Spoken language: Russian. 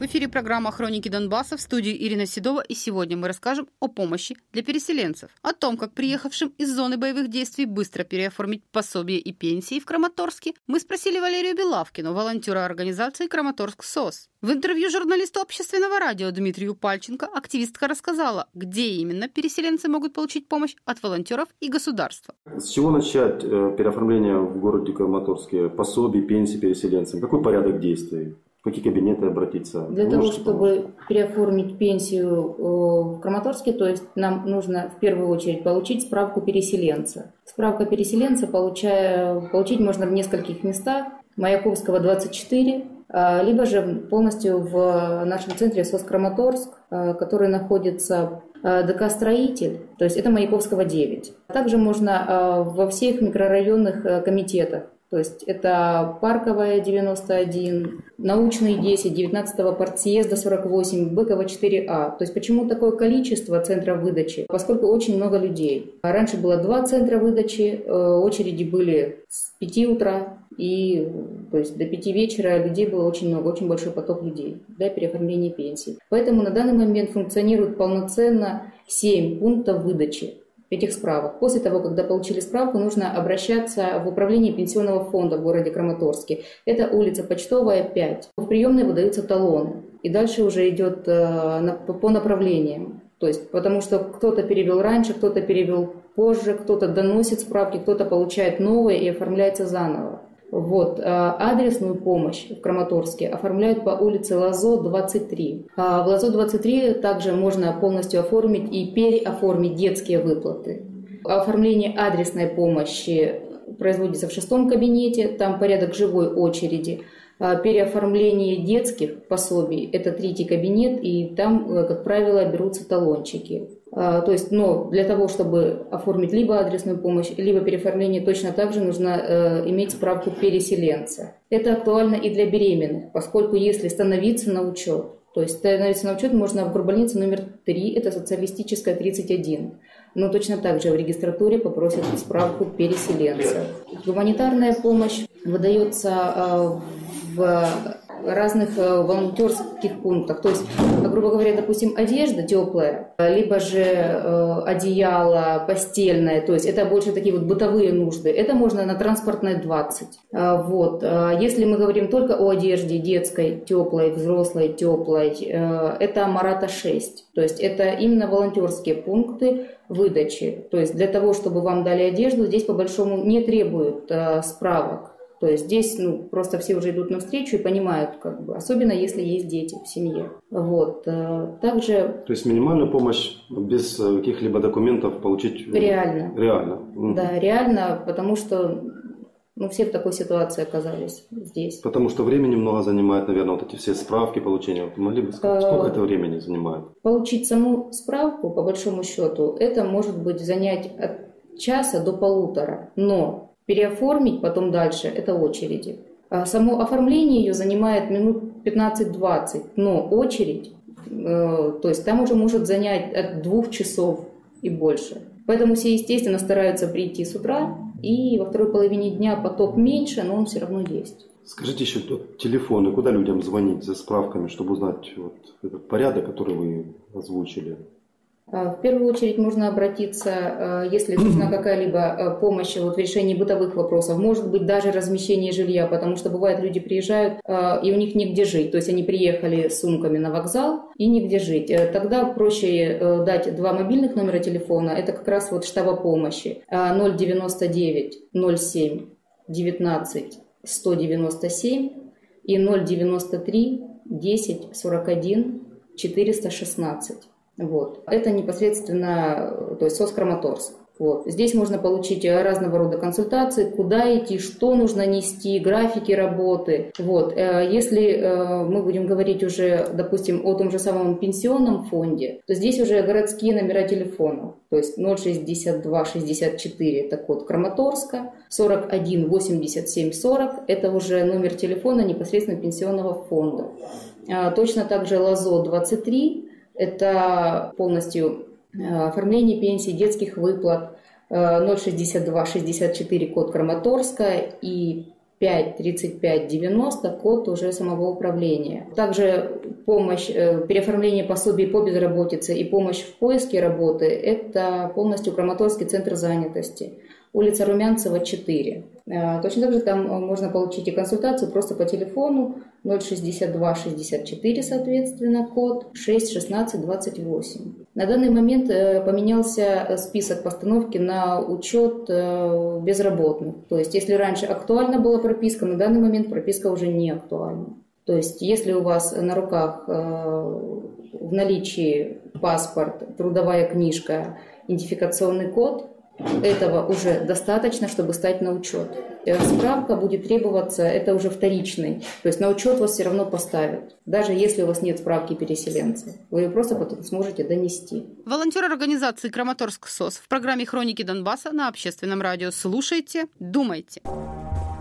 В эфире программа «Хроники Донбасса», в студии Ирина Седова, и сегодня мы расскажем о помощи для переселенцев, о том, как приехавшим из зоны боевых действий быстро переоформить пособие и пенсии в Краматорске, мы спросили Валерию Белавкину, волонтера организации «Краматорск СОС». В интервью журналисту общественного радио Дмитрию Пальченко активистка рассказала, где именно переселенцы могут получить помощь от волонтеров и государства. С чего начать переоформление в городе Краматорске пособий, пенсий переселенцам? Какой порядок действий? В какие кабинеты обратиться? Для того, чтобы переоформить пенсию в Краматорске, то есть нам нужно в первую очередь получить справку переселенца. Справка переселенца получить можно в нескольких местах. Маяковского, 24, либо же полностью в нашем центре СОС Краматорск, который находится ДК «Строитель», то есть это Маяковского, 9. Также можно во всех микрорайонных комитетах. То есть это Парковая, 91, Научный, 10, 19-го партсъезда, 48, Быкова, 4А. То есть почему такое количество центров выдачи? Поскольку очень много людей. Раньше было 2 центра выдачи, очереди были с 5 утра, и то есть до 5 вечера людей было очень много, очень большой поток людей для переоформления пенсий. Поэтому на данный момент функционирует полноценно 7 пунктов выдачи этих справок. После того, когда получили справку, нужно обращаться в управление пенсионного фонда в городе Краматорске. Это улица Почтовая, 5. В приемной выдаются талоны. И дальше уже идет по направлениям. То есть, потому что кто-то перевел раньше, кто-то перевел позже, кто-то доносит справки, кто-то получает новые и оформляется заново. Вот, адресную помощь в Краматорске оформляют по улице Лозо, 23. В Лозо 23 также можно полностью оформить и переоформить детские выплаты. Оформление адресной помощи производится в 6-м кабинете, там порядок живой очереди. Переоформление детских пособий – это 3-й кабинет, и там, как правило, берутся талончики. То есть, но для того, чтобы оформить либо адресную помощь, либо переоформление, точно так же нужно иметь справку переселенца. Это актуально и для беременных, поскольку если становиться на учет, то есть становиться на учет можно в горбольнице номер 3, это социалистическая, 31. Но точно так же в регистратуре попросят справку переселенца. Гуманитарная помощь выдается в разных волонтерских пунктах. То есть, грубо говоря, допустим, одежда теплая, либо же одеяло постельное, то есть это больше такие вот бытовые нужды. Это можно на транспортной 20. Вот. Если мы говорим только о одежде детской, теплой, взрослой, теплой, это Марата 6. То есть это именно волонтерские пункты выдачи. То есть для того, чтобы вам дали одежду, здесь по большому не требуют справок. То есть здесь просто все уже идут навстречу и понимают, особенно если есть дети в семье. Вот. Также... То есть минимальную помощь без каких-либо документов получить... Реально. Реально. Да, реально, потому что все в такой ситуации оказались здесь. Потому что времени много занимает, наверное, вот эти все справки получения. Вы могли бы сказать, сколько это времени занимает? Получить саму справку, по большому счету, это может быть занять от часа до 1,5. Но переоформить потом дальше – это очереди. Само оформление ее занимает минут 15-20, но очередь, то есть там уже может занять от 2 часов и больше. Поэтому все, естественно, стараются прийти с утра, и во второй половине дня поток меньше, но он все равно есть. Скажите еще телефоны, куда людям звонить за справками, чтобы узнать этот порядок, который вы озвучили? В первую очередь можно обратиться, если нужна какая-либо помощь в решении бытовых вопросов, может быть даже размещение жилья, потому что бывает люди приезжают и у них негде жить, то есть они приехали с сумками на вокзал и негде жить. Тогда проще дать 2 мобильных номера телефона, это как раз штаба помощи 099 07 19 197 и 093 10 41 416. Вот. Это непосредственно, то есть СОС Краматорск. Вот. Здесь можно получить разного рода консультации, куда идти, что нужно нести, графики работы. Вот. Если мы будем говорить уже, допустим, о том же самом пенсионном фонде, то здесь уже городские номера телефонов. То есть 062 64 это код Краматорска, 41 87 40 это уже номер телефона непосредственно пенсионного фонда. Точно так же Лозо 23 это полностью оформление пенсий, детских выплат, 062 64 код Краматорска и 53590, код уже самого управления. Также помощь, переоформление пособий по безработице и помощь в поиске работы – это полностью Краматорский центр занятости, улица Румянцева, 4. Точно так же там можно получить и консультацию просто по телефону 062 64, соответственно, код 6 16 28. На данный момент поменялся список постановки на учет безработных. То есть, если раньше актуальна была прописка, на данный момент прописка уже не актуальна. То есть, если у вас на руках в наличии паспорт, трудовая книжка, идентификационный код, этого уже достаточно, чтобы стать на учет. Справка будет требоваться, это уже вторичный. То есть на учет вас все равно поставят, даже если у вас нет справки переселенца. Вы ее просто потом сможете донести. Волонтер организации «Краматорск СОС» в программе «Хроники Донбасса» на Общественном радио. Слушайте, думайте.